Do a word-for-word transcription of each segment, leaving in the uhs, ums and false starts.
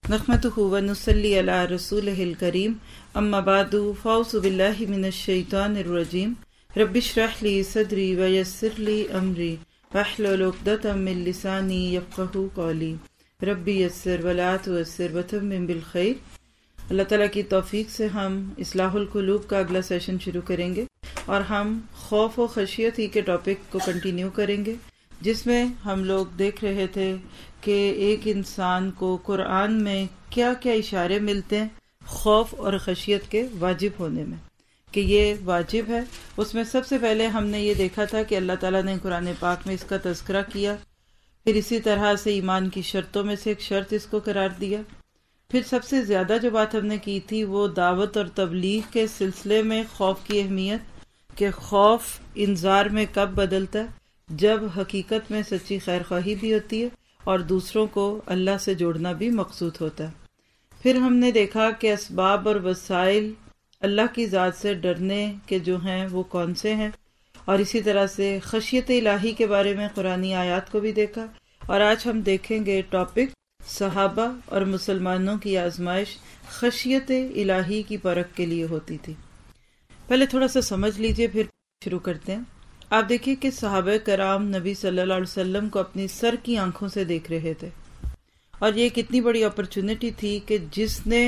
نحمده ونصلي على رسوله الكريم اما بعد فاعوذ بالله من الشيطان الرجيم رب اشرح لي صدري ويسر لي امري واحلل عقدة من لساني يفقهوا قولي رب يسر ولا تعسر وتمم بالخير۔ اللہ تعالیٰ کی توفیق سے ہم اصلاح القلوب کا اگلا سیشن شروع کریں گے اور ہم خوف و خشیت ہی کے ٹاپک کو کنٹینیو کریں گے، جس میں ہم لوگ دیکھ رہے تھے کہ ایک انسان کو قرآن میں کیا کیا اشارے ملتے ہیں خوف اور خشیت کے واجب ہونے میں، کہ یہ واجب ہے۔ اس میں سب سے پہلے ہم نے یہ دیکھا تھا کہ اللہ تعالیٰ نے قرآن پاک میں اس کا تذکرہ کیا، پھر اسی طرح سے ایمان کی شرطوں میں سے ایک شرط اس کو قرار دیا، پھر سب سے زیادہ جو بات ہم نے کی تھی وہ دعوت اور تبلیغ کے سلسلے میں خوف کی اہمیت، کہ خوف انذار میں کب بدلتا ہے، جب حقیقت میں سچی خیر خواہی بھی ہوتی ہے اور دوسروں کو اللہ سے جوڑنا بھی مقصود ہوتا ہے۔ پھر ہم نے دیکھا کہ اسباب اور وسائل اللہ کی ذات سے ڈرنے کے جو ہیں وہ کون سے ہیں، اور اسی طرح سے خشیت الہی کے بارے میں قرآنی آیات کو بھی دیکھا، اور آج ہم دیکھیں گے ٹاپک صحابہ اور مسلمانوں کی آزمائش خشیت الہی کی پرکھ کے لیے ہوتی تھی۔ پہلے تھوڑا سا سمجھ لیجئے پھر شروع کرتے ہیں۔ آپ دیکھیے کہ صحابہ کرام نبی صلی اللہ علیہ وسلم کو اپنی سر کی آنکھوں سے دیکھ رہے تھے، اور یہ کتنی بڑی اپرچونٹی تھی کہ جس نے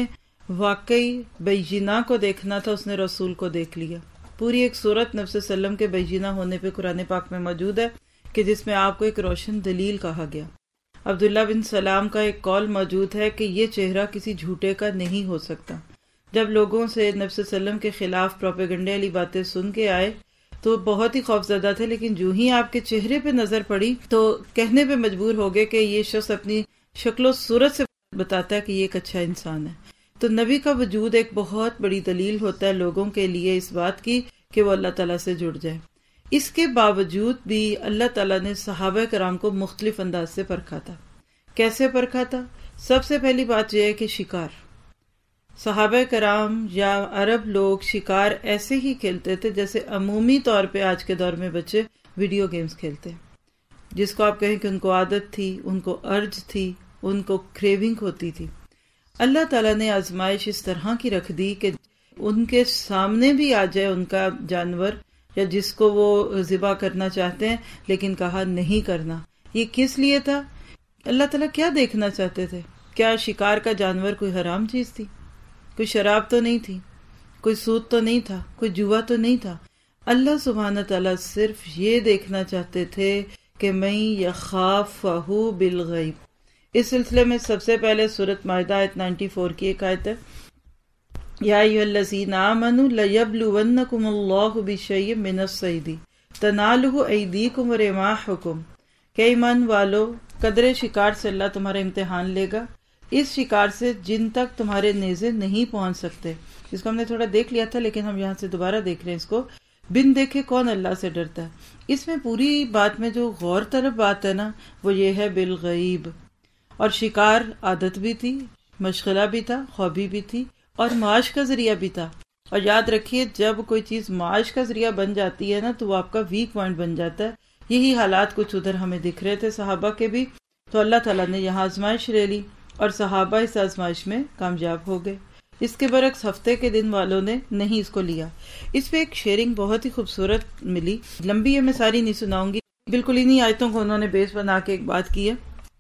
واقعی بیجینہ کو دیکھنا تھا اس نے رسول کو دیکھ لیا۔ پوری ایک صورت نبی صلی اللہ علیہ وسلم کے بیجینہ ہونے پہ قرآن پاک میں موجود ہے کہ جس میں آپ کو ایک روشن دلیل کہا گیا۔ عبداللہ بن سلام کا ایک قول موجود ہے کہ یہ چہرہ کسی جھوٹے کا نہیں ہو سکتا۔ جب لوگوں سے نبی صلی اللہ علیہ وسلم کے خلاف پروپیگنڈے والی باتیں سن کے آئے تو بہت ہی خوفزدہ تھے، لیکن جو ہی آپ کے چہرے پہ نظر پڑی تو کہنے پہ مجبور ہو گئے کہ یہ شخص اپنی شکل و صورت سے بتاتا ہے کہ یہ ایک اچھا انسان ہے۔ تو نبی کا وجود ایک بہت بڑی دلیل ہوتا ہے لوگوں کے لیے اس بات کی کہ وہ اللہ تعالیٰ سے جڑ جائے۔ اس کے باوجود بھی اللہ تعالیٰ نے صحابہ کرام کو مختلف انداز سے پرکھا تھا۔ کیسے پرکھا تھا؟ سب سے پہلی بات یہ ہے کہ شکار، صحابہ کرام یا عرب لوگ شکار ایسے ہی کھیلتے تھے جیسے عمومی طور پہ آج کے دور میں بچے ویڈیو گیمز کھیلتے ہیں، جس کو آپ کہیں کہ ان کو عادت تھی، ان کو ارج تھی، ان کو کریونگ ہوتی تھی۔ اللہ تعالیٰ نے آزمائش اس طرح کی رکھ دی کہ ان کے سامنے بھی آ جائے ان کا جانور یا جس کو وہ ذبح کرنا چاہتے ہیں، لیکن کہا نہیں کرنا۔ یہ کس لیے تھا؟ اللہ تعالیٰ کیا دیکھنا چاہتے تھے؟ کیا شکار کا جانور کوئی حرام چیز تھی؟ کوئی شراب تو نہیں تھی، کوئی سود تو نہیں تھا، کوئی جوا تو نہیں تھا۔ اللہ سبحانہ تعالیٰ صرف یہ دیکھنا چاہتے تھے کہ میں یخافہ بالغیب۔ اس سلسلے میں سب سے پہلے سورۃ مائدہ آیت چورانوے کی ایک آیت ہے، یا ایھا الذین آمنوا لیبلونکم اللہ بشیء من الصید تنالہ ایدیکم ورماحکم، کہ ایمان والو قدرے شکار سے اللہ تمہارا امتحان لے گا، اس شکار سے جن تک تمہارے نیزے نہیں پہنچ سکتے۔ اس کو ہم نے تھوڑا دیکھ لیا تھا، لیکن ہم یہاں سے دوبارہ دیکھ رہے ہیں اس کو۔ بن دیکھے کون اللہ سے ڈرتا ہے؟ اس میں پوری بات میں جو غور طلب بات ہے نا وہ یہ ہے بالغیب، اور شکار عادت بھی تھی، مشغلہ بھی تھا، خوابی بھی تھی، اور معاش کا ذریعہ بھی تھا۔ اور یاد رکھیے جب کوئی چیز معاش کا ذریعہ بن جاتی ہے نا تو وہ آپ کا ویک پوائنٹ بن جاتا ہے۔ یہی حالات کچھ ادھر ہمیں دکھ رہے تھے صحابہ کے بھی، تو اللہ تعالیٰ نے یہاں آزمائش لے لی اور صحابہ اس آزمائش میں کامیاب ہو گئے۔ اس کے برعکس ہفتے کے دن والوں نے نہیں اس کو لیا۔ اس پہ ایک شیئرنگ بہت ہی خوبصورت ملی، لمبی ہے، میں ساری نہیں سناؤں گی، بالکل انہی آیتوں کو انہوں نے بیس بنا کے ایک بات کی ہے۔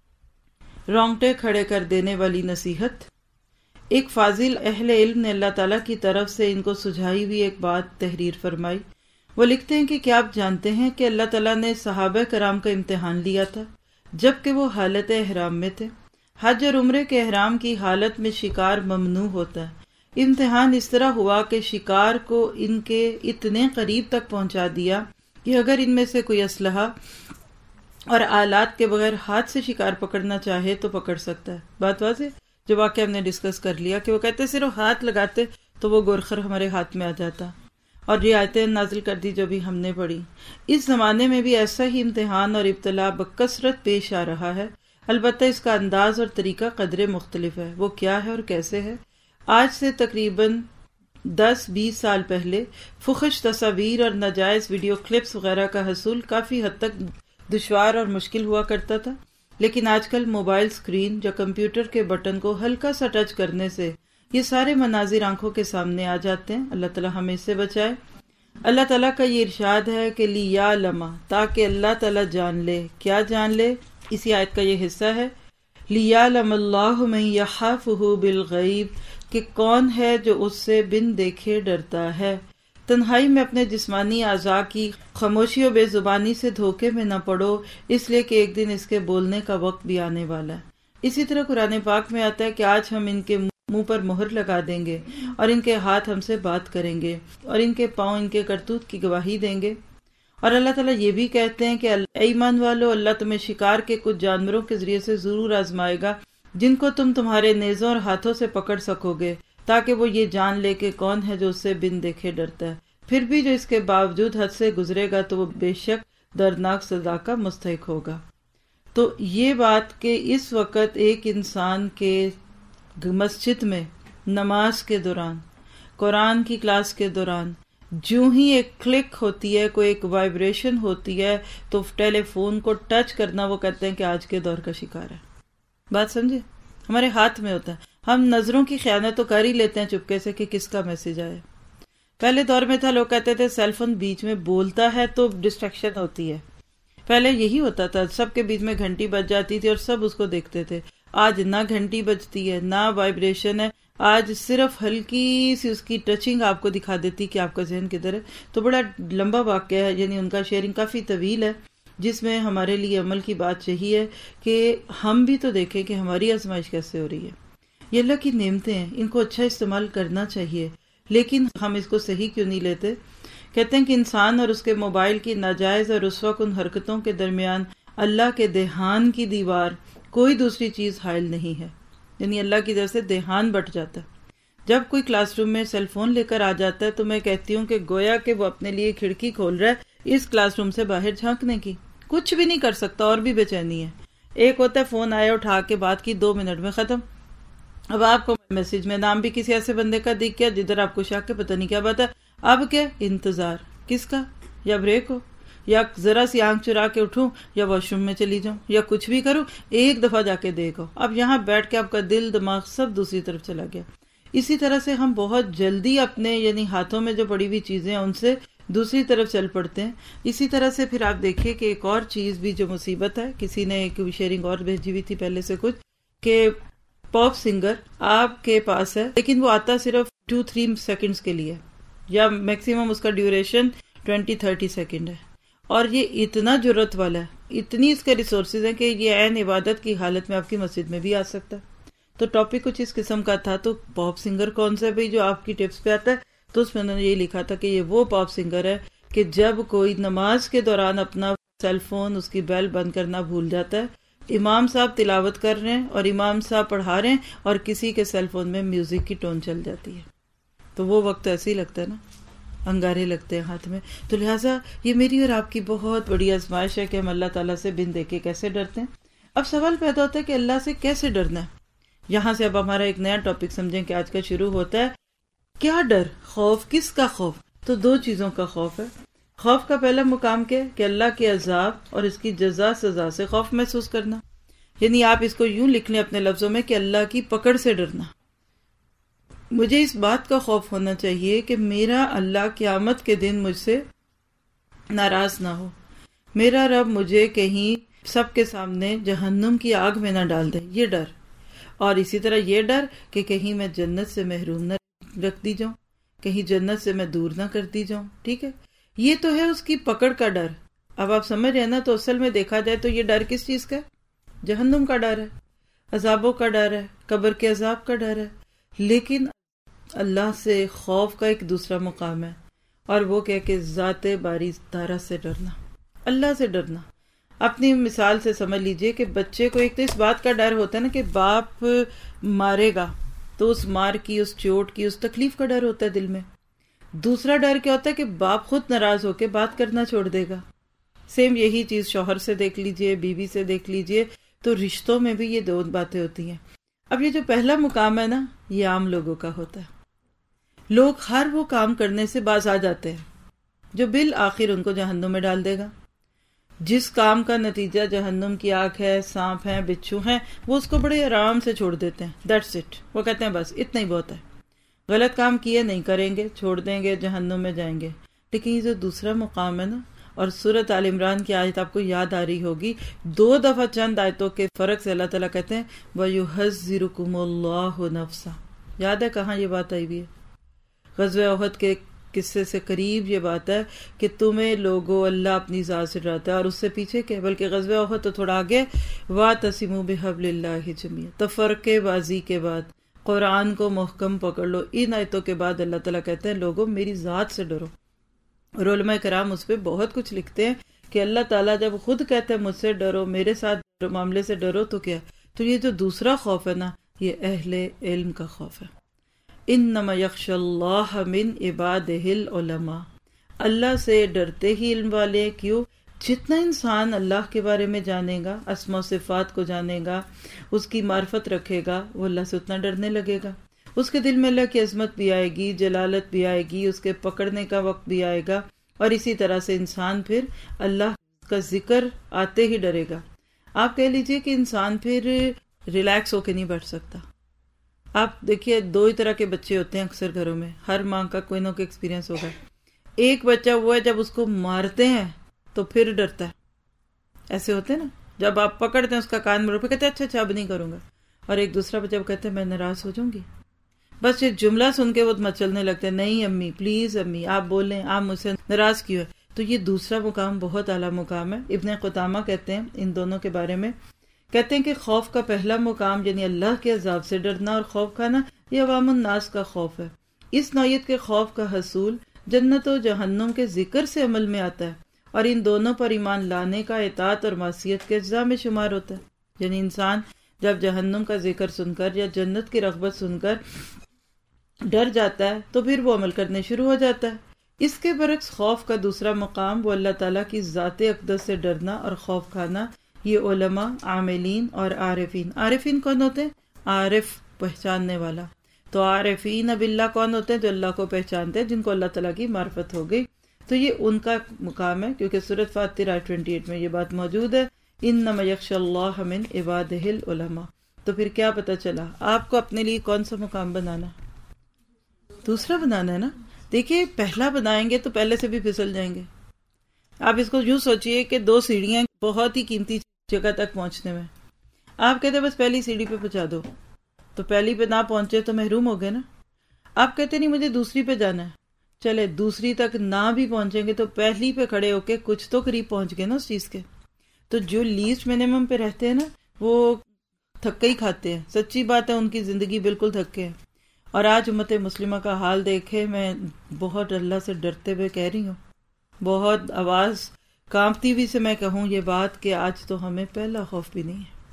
رونگٹے کھڑے کر دینے والی نصیحت۔ ایک فاضل اہل علم نے اللہ تعالیٰ کی طرف سے ان کو سجھائی ہوئی ایک بات تحریر فرمائی۔ وہ لکھتے ہیں کہ کیا آپ جانتے ہیں کہ اللہ تعالیٰ نے صحابہ کرام کا امتحان لیا تھا جبکہ وہ حالت احرام میں تھے۔ حج اور عمرے کے احرام کی حالت میں شکار ممنوع ہوتا ہے۔ امتحان اس طرح ہوا کہ شکار کو ان کے اتنے قریب تک پہنچا دیا کہ اگر ان میں سے کوئی اسلحہ اور آلات کے بغیر ہاتھ سے شکار پکڑنا چاہے تو پکڑ سکتا ہے۔ بات واضح؟ جو واقعہ ہم نے ڈسکس کر لیا کہ وہ کہتے صرف ہاتھ لگاتے تو وہ گورخر ہمارے ہاتھ میں آ جاتا، اور یہ آیتیں نازل کر دی جو بھی ہم نے پڑھی۔ اس زمانے میں بھی ایسا ہی امتحان اور ابتلا بکثرت پیش آ رہا ہے، البتہ اس کا انداز اور طریقہ قدرے مختلف ہے۔ وہ کیا ہے اور کیسے ہے؟ آج سے تقریباً دس بیس سال پہلے فحش تصاویر اور ناجائز ویڈیو کلپس وغیرہ کا حصول کافی حد تک دشوار اور مشکل ہوا کرتا تھا، لیکن آج کل موبائل اسکرین یا کمپیوٹر کے بٹن کو ہلکا سا ٹچ کرنے سے یہ سارے مناظر آنکھوں کے سامنے آ جاتے ہیں۔ اللہ تعالیٰ ہمیں اس سے بچائے۔ اللہ تعالیٰ کا یہ ارشاد ہے کہ لیعلم، تاکہ اللہ تعالیٰ جان لے۔ کیا جان لے؟ اسی آیت کا یہ حصہ ہے، لیعلم اللہ من یخافہ بالغیب، کہ کون ہے جو اس سے بن دیکھے ڈرتا ہے۔ تنہائی میں اپنے جسمانی اعضاء کی خاموشی و بے زبانی سے دھوکے میں نہ پڑو، اس لیے کہ ایک دن اس کے بولنے کا وقت بھی آنے والا ہے۔ اسی طرح قرآن پاک میں آتا ہے کہ آج ہم ان کے منہ پر مہر لگا دیں گے اور ان کے ہاتھ ہم سے بات کریں گے اور ان کے پاؤں ان کے کرتوت کی گواہی دیں گے۔ اور اللہ تعالیٰ یہ بھی کہتے ہیں کہ اے ایمان والو، اللہ تمہیں شکار کے کچھ جانوروں کے ذریعے سے ضرور آزمائے گا جن کو تم تمہارے نیزوں اور ہاتھوں سے پکڑ سکو گے، تاکہ وہ یہ جان لے کہ کون ہے جو اس سے بن دیکھے ڈرتا ہے۔ پھر بھی جو اس کے باوجود حد سے گزرے گا تو وہ بے شک دردناک سزا کا مستحق ہوگا۔ تو یہ بات کہ اس وقت ایک انسان کے مسجد میں نماز کے دوران، قرآن کی کلاس کے دوران جو ہی ایک کلک ہوتی ہے، کوئی ایک وائبریشن ہوتی ہے، تو ٹیلی فون کو ٹچ کرنا وہ کہتے ہیں کہ آج کے دور کا شکار ہے۔ بات سمجھے؟ ہمارے ہاتھ میں ہوتا ہے، ہم نظروں کی خیانت تو کر ہی لیتے ہیں چپکے سے کہ کس کا میسج آئے۔ پہلے دور میں تھا، لوگ کہتے تھے سیل فون بیچ میں بولتا ہے تو ڈسٹریکشن ہوتی ہے، پہلے یہی ہوتا تھا، سب کے بیچ میں گھنٹی بج جاتی تھی اور سب اس کو دیکھتے تھے۔ آج نہ گھنٹی بجتی ہے نہ وائبریشن ہے، آج صرف ہلکی سی اس کی ٹچنگ آپ کو دکھا دیتی کہ آپ کا ذہن کدھر ہے۔ تو بڑا لمبا واقعہ ہے، یعنی ان کا شیئرنگ کافی طویل ہے، جس میں ہمارے لیے عمل کی بات یہی ہے کہ ہم بھی تو دیکھیں کہ ہماری آزمائش کیسے ہو رہی ہے۔ یہ اللہ کی نعمتیں ہیں، ان کو اچھا استعمال کرنا چاہیے، لیکن ہم اس کو صحیح کیوں نہیں لیتے؟ کہتے ہیں کہ انسان اور اس کے موبائل کی ناجائز اور رسوا کن حرکتوں کے درمیان اللہ کے دھیان کی دیوار کوئی دوسری چیز حائل نہیں ہے، یعنی اللہ کی طرف سے دھیان بٹ جاتا ہے۔ جب کوئی کلاس روم میں سیل فون لے کر آ جاتا ہے تو میں کہتی ہوں کہ گویا کہ وہ اپنے لیے کھڑکی کھول رہا ہے اس کلاس روم سے باہر جھانکنے کی، کچھ بھی نہیں کر سکتا اور بھی بے چینی ہے۔ ایک ہوتا ہے فون آیا اٹھا کے بات کی، دو منٹ میں ختم۔ اب آپ کو میسج میں نام بھی کسی ایسے بندے کا دکھ گیا جدھر آپ کو شک ہے پتہ نہیں کیا بات ہے، اب کیا انتظار کس کا؟ یا بریک ہو، یا ذرا سی آنکھ چرا کے اٹھوں، یا واش روم میں چلی جاؤں، یا کچھ بھی کروں، ایک دفعہ جا کے دیکھو۔ اب یہاں بیٹھ کے آپ کا دل دماغ سب دوسری طرف چلا گیا۔ اسی طرح سے ہم بہت جلدی اپنے یعنی ہاتھوں میں جو پڑی ہوئی چیزیں ان سے دوسری طرف چل پڑتے ہیں۔ اسی طرح سے پھر آپ دیکھیے کہ ایک اور چیز بھی جو مصیبت ہے، کسی نے ایک شیئرنگ اور بھیجی ہوئی تھی پہلے سے کچھ، کہ پاپ سنگر آپ کے پاس ہے لیکن وہ آتا صرف ٹو تھری سیکنڈز کے لیے، یا میکسیمم اس کا ڈیوریشن ٹوینٹی تھرٹی سیکنڈ ہے، اور یہ اتنا جرت والا ہے، اتنی اس کے ریسورسز ہیں کہ یہ عین عبادت کی حالت میں آپ کی مسجد میں بھی آ سکتا ہے۔ تو ٹاپک کچھ اس قسم کا تھا، تو پاپ سنگر کون سا ہے بھائی جو آپ کی ٹپس پہ آتا ہے؟ تو اس میں انہوں نے یہ لکھا تھا کہ یہ وہ پاپ سنگر ہے کہ جب کوئی نماز کے دوران اپنا سیل فون اس کی بیل بند کرنا بھول جاتا ہے، امام صاحب تلاوت کر رہے ہیں اور امام صاحب پڑھا رہے ہیں اور کسی کے سیل فون میں میوزک کی ٹون چل جاتی ہے، تو وہ وقت ایسے ہی لگتا ہے نا، انگارے لگتے ہیں ہاتھ میں۔ تو لہٰذا یہ میری اور آپ کی بہت بڑی آزمائش ہے کہ ہم اللہ تعالیٰ سے بن دیکھے کیسے ڈرتے ہیں۔ اب سوال پیدا ہوتا ہے کہ اللہ سے کیسے ڈرنا ہے۔ یہاں سے اب ہمارا ایک نیا ٹاپک سمجھیں کہ آج کا شروع ہوتا ہے، کیا ڈر؟ خوف، کس کا خوف؟ تو دو چیزوں کا خوف ہے۔ خوف کا پہلا مقام کیا کہ اللہ کے عذاب اور اس کی جزا سزا سے خوف محسوس کرنا، یعنی آپ اس کو یوں لکھ لیں اپنے لفظوں میں کہ اللہ کی پکڑ سے ڈرنا۔ مجھے اس بات کا خوف ہونا چاہیے کہ میرا اللہ قیامت کے دن مجھ سے ناراض نہ ہو، میرا رب مجھے کہیں سب کے سامنے جہنم کی آگ میں نہ ڈال دے، یہ ڈر۔ اور اسی طرح یہ ڈر کہ کہیں میں جنت سے محروم نہ رکھ دی جاؤں، کہیں جنت سے میں دور نہ کر دی جاؤں، ٹھیک ہے؟ یہ تو ہے اس کی پکڑ کا ڈر۔ اب آپ سمجھ رہے ہیں نا، تو اصل میں دیکھا جائے تو یہ ڈر کس چیز کا ہے؟ جہنم کا ڈر ہے، عذابوں کا ڈر ہے، قبر کے عذاب کا ڈر ہے۔ لیکن اللہ سے خوف کا ایک دوسرا مقام ہے، اور وہ کہ کہ ذات باری تعالیٰ سے ڈرنا، اللہ سے ڈرنا۔ اپنی مثال سے سمجھ لیجئے کہ بچے کو ایک تو اس بات کا ڈر ہوتا ہے نا کہ باپ مارے گا، تو اس مار کی، اس چوٹ کی، اس تکلیف کا ڈر ہوتا ہے دل میں۔ دوسرا ڈر کیا ہوتا ہے کہ باپ خود ناراض ہو کے بات کرنا چھوڑ دے گا۔ سیم یہی چیز شوہر سے دیکھ لیجئے، بیوی سے دیکھ لیجئے، تو رشتوں میں بھی یہ دو باتیں ہوتی ہیں۔ اب یہ جو پہلا مقام ہے نا، یہ عام لوگوں کا ہوتا ہے۔ لوگ ہر وہ کام کرنے سے باز آ جاتے ہیں جو بالآخر ان کو جہنم میں ڈال دے گا۔ جس کام کا نتیجہ جہنم کی آگ ہے، سانپ ہیں، بچھو ہیں، وہ اس کو بڑے آرام سے چھوڑ دیتے ہیں. That's it. وہ کہتے ہیں بس اتنا ہی بہت ہے. غلط کام کیے نہیں کریں گے، چھوڑ دیں گے، جہنم میں جائیں گے. لیکن یہ جو دوسرا مقام ہے نا، اور سورۃ آل عمران کی آیت آپ کو یاد آ رہی ہوگی، دو دفعہ چند آیتوں کے فرق سے اللہ تعالیٰ کہتے ہیں وَيُحَذِّرُكُمُ اللَّهُ نَفْسَهُ. یاد ہے کہاں یہ بات آئی ہوئی ہے؟ غزوہ احد کے قصے سے قریب یہ بات ہے کہ تمہیں لوگوں اللہ اپنی ذات سے ڈراتا ہے. اور اس سے پیچھے کیا، بلکہ غزوہ احد تو تھوڑا آگے، وَاعْتَصِمُوا بِحَبْلِ اللَّهِ جَمِيعًا. تفرقے بازی کے بعد قرآن کو محکم پکڑ لو. ان آیتوں کے بعد اللہ تعالیٰ کہتے ہیں لوگوں میری ذات سے ڈرو. اور علماء کرام اس پہ بہت کچھ لکھتے ہیں کہ اللہ تعالیٰ جب خود کہتے ہیں مجھ سے ڈرو، میرے ساتھ معاملے سے ڈرو، تو کیا، تو یہ جو دوسرا خوف ہے نا، یہ اہل علم کا خوف ہے. انما یخشی اللہ من عبادہ العلماء. اللہ سے ڈرتے ہی علم والے. کیوں؟ جتنا انسان اللہ کے بارے میں جانے گا، اسماء و صفات کو جانے گا، اس کی معرفت رکھے گا، وہ اللہ سے اتنا ڈرنے لگے گا. اس کے دل میں اللہ کی عظمت بھی آئے گی، جلالت بھی آئے گی، اس کے پکڑنے کا وقت بھی آئے گا. اور اسی طرح سے انسان پھر اللہ کا ذکر آتے ہی ڈرے گا. آپ کہہ لیجئے کہ انسان پھر ریلیکس ہو کے نہیں بیٹھ سکتا. آپ دیکھیے دو ہی طرح کے بچے ہوتے ہیں اکثر گھروں میں، ہر ماں کا کوئی نہ کوئی ایکسپیرینس ہوگا. ایک بچہ وہ ہے جب اس کو مارتے ہیں تو پھر ڈرتا ہے. ایسے ہوتے ہیں نا، جب آپ پکڑتے ہیں اس کا کان میں روپے کہتے ہیں اچھا اچھا اب نہیں کروں گا. اور ایک دوسرا بچہ وہ کہتے ہیں میں ناراض ہو جاؤں گی. بس یہ جملہ سن کے وہ مچلنے لگتے ہیں، نہیں امی پلیز امی آپ بولیں، آپ مجھ سے ناراض کیوں ہے. تو یہ دوسرا مقام بہت اعلیٰ مقام ہے. ابن قدامہ کہتے ہیں ان دونوں کے بارے میں، کہتے ہیں کہ خوف کا پہلا مقام یعنی اللہ کے عذاب سے ڈرنا اور خوف کھانا، یہ عوام الناس کا خوف ہے. اس نوعیت کے خوف کا حصول جنت و جہنم کے ذکر سے عمل میں آتا ہے، اور ان دونوں پر ایمان لانے کا اطاعت اور معصیت کے اجزاء میں شمار ہوتا ہے. یعنی انسان جب جہنم کا ذکر سن کر یا جنت کی رغبت سن کر ڈر جاتا ہے تو پھر وہ عمل کرنے شروع ہو جاتا ہے. اس کے برعکس خوف کا دوسرا مقام وہ اللہ تعالیٰ کی ذات اقدس سے ڈرنا اور خوف کھانا. یہ علماء، عاملین اور عارفین. عارفین کون ہوتے ہیں؟ عارف، پہچاننے والا. تو عارفین باللہ کون ہوتے ہیں؟ جو اللہ کو پہچانتے ہیں، جن کو اللہ تعالیٰ کی معرفت ہو گئی. تو یہ ان کا مقام ہے، کیونکہ سورۃ فاتر آیت اٹھائیس میں یہ بات موجود ہے، انما یخشی اللہ من عبادہ العلماء. تو پھر کیا پتہ چلا آپ کو اپنے لیے کون سا مقام بنانا؟ دوسرا بنانا ہے نا. دیکھیے پہلا بنائیں گے تو پہلے سے بھی پھسل جائیں گے. آپ اس کو یوں سوچئے کہ دو سیڑھیاں بہت ہی قیمتی جگہ تک پہنچنے میں، آپ کہتے بس پہلی سیڑھی پہ پہنچا دو، تو پہلی پہ نہ پہنچے تو محروم ہو گئے نا. آپ کہتے نہیں مجھے دوسری پہ جانا ہے، چلے دوسری تک نہ بھی پہنچیں گے تو پہلی پہ کھڑے ہو کے کچھ تو قریب پہنچ گئے نا اس چیز کے. تو جو لیسٹ منیمم پہ رہتے ہیں نا وہ تھکے ہی کھاتے ہیں. سچی بات ہے، ان کی زندگی بالکل تھکے ہیں. اور آج امت مسلمہ کا حال دیکھے، میں بہت اللہ سے ڈرتے ہوئے کہہ رہی ہوں، بہت آواز کانپتی ہوئی سے میں کہوں یہ بات کہ آج تو ہمیں پہلا خوف بھی نہیں ہے.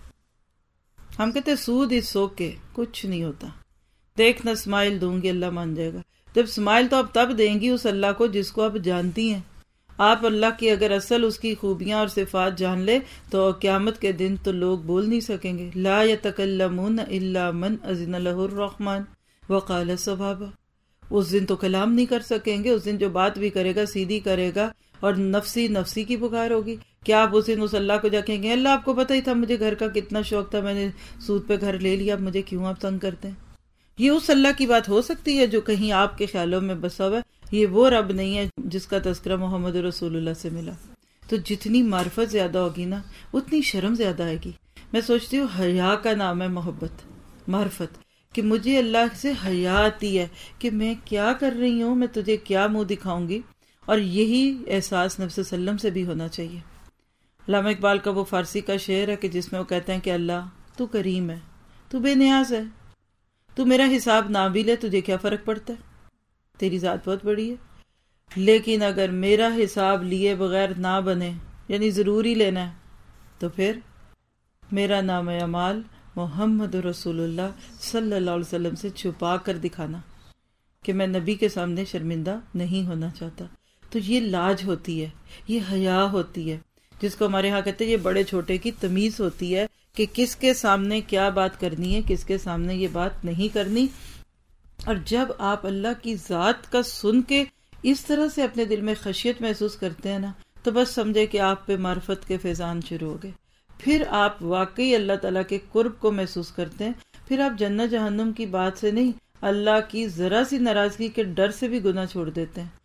ہم کہتے سود اس سو کے کچھ نہیں ہوتا، دیکھ نہ اسمائل دوں گی اللہ مان جائے گا. جب اسمائل تو آپ تب دیں گی اس اللہ کو جس کو آپ جانتی ہیں. آپ اللہ کی اگر اصل اس کی خوبیاں اور صفات جان لے تو قیامت کے دن تو لوگ بول نہیں سکیں گے. لا یتکلمون الا من اذن له الرحمن وقال صوابا. اس دن تو کلام نہیں کر سکیں گے. اس دن جو بات بھی کرے گا سیدھی کرے گا اور نفسی نفسی کی پکار ہوگی. کیا آپ اس دن اس اللہ کو جا کہیں گے اللہ آپ کو پتہ ہی تھا مجھے گھر کا کتنا شوق تھا، میں نے سود پہ گھر لے لیا، اب مجھے کیوں آپ تنگ کرتے ہیں؟ یہ اس اللہ کی بات ہو سکتی ہے جو کہیں آپ کے خیالوں میں بسا ہوا ہے. یہ وہ رب نہیں ہے جس کا تذکرہ محمد رسول اللہ سے ملا. تو جتنی معرفت زیادہ ہوگی نا اتنی شرم زیادہ آئے گی. میں سوچتی ہوں حیا کا نام ہے محبت، معرفت، کہ مجھے اللہ سے حیا آتی ہے کہ میں کیا کر رہی ہوں، میں تجھے کیا منہ دکھاؤں گی. اور یہی احساس نبی صلی اللہ علیہ وسلم سے بھی ہونا چاہیے. علامہ اقبال کا وہ فارسی کا شعر ہے کہ جس میں وہ کہتے ہیں کہ اللہ تو کریم ہے، تو بے نیاز ہے، تو میرا حساب نہ بھی لے تجھے کیا فرق پڑتا ہے، تیری ذات بہت بڑی ہے. لیکن اگر میرا حساب لیے بغیر نہ بنے، یعنی ضروری لینا ہے، تو پھر میرا نام اعمال محمد رسول اللہ صلی اللہ علیہ وسلم سے چھپا کر دکھانا کہ میں نبی کے سامنے شرمندہ نہیں ہونا چاہتا. تو یہ لاج ہوتی ہے، یہ حیا ہوتی ہے، جس کو ہمارے ہاں کہتے ہیں یہ بڑے چھوٹے کی تمیز ہوتی ہے کہ کس کے سامنے کیا بات کرنی ہے، کس کے سامنے یہ بات نہیں کرنی. اور جب آپ اللہ کی ذات کا سن کے اس طرح سے اپنے دل میں خشیت محسوس کرتے ہیں نا تو تو بس سمجھے کہ آپ پہ معرفت کے فیضان شروع ہو گئے. پھر آپ واقعی اللہ تعالیٰ کے قرب کو محسوس کرتے ہیں. پھر آپ جنت جہنم کی بات سے نہیں، اللہ کی ذرا سی ناراضگی کے ڈر سے بھی گناہ چھوڑ دیتے ہیں.